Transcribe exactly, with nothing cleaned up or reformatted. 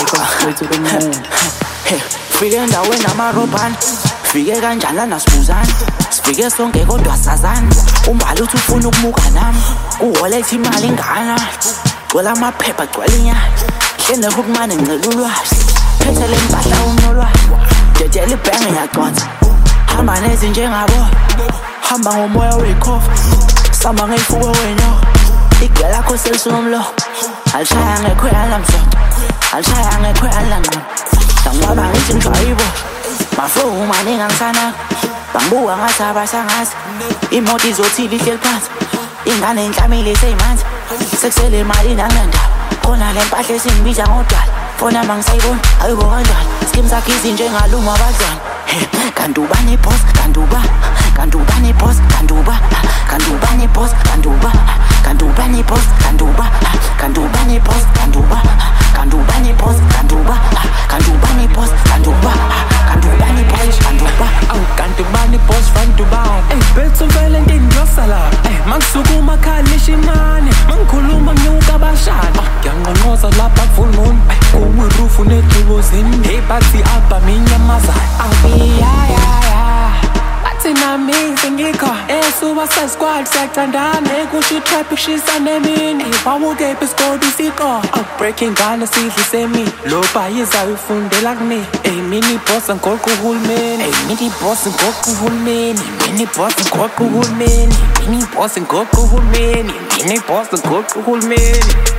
straight to the moon. Fike endaweni amarobhani, fike kanjani lana sibuzana, sifike sonke kodwa sazana. Umbali uthi ufuna ukumuka nami, uwalletha imali ingana, gcwele amaphepha gcwele inyama, hlene hukumane ngicela ulwazi, phethe le mpahla unolwazi, dedela ibhenge ngiyacondza, hamba nezinje ngabo, hamba ngomoya wekhofi, samba ngeyifuko wenyoka, igela lakho selisumlo, alishaya ngekhwela lamsoco, alishaya ngekhwela langqondo. Ngibaba ngithi ngijwayibo maflow maningi angisanaka bangibuka ngathi abasangazi imoto izothile ihleli phansi ingane inhlamile seyimanzi sekusele imali nangendaba khona le mpahla esingibiza ngodwala fona mangisayibona ayibo kanjani skim sakhe izinje ngaluma abadlwana kanti ubani boss kanti uba kanti ubani boss kanti uba kanti ubani boss kanti uba kanti ubani boss kanti uba kanti ubani boss kanti uba kanti ubani boss kanti uba kanti ubani boss kanti uba kanti ubani boss kanti uba kanti ubani boss kanti uba ey bethu vele ngiyosala ey mangisukuma khalisha imani mangikhuluma nginyuka abashana ngiyanqonqoza lapha full moon kuwe roof netubozini hey bathi apha minyamazana abiyaya Tina misi ngikho Esuba squad siyacandana Kusho traffic shisa nemini Wawuke episkodi siko Breaking ngane sidli semi Loba yizayo ifundela kuni Ey mini boss ngolqa uhulumeni Ey mini boss ngolqa uhulumeni Mini boss ngolqa uhulumeni Mini boss ngolqa uhulumeni Mini boss ngolqa uhulumeni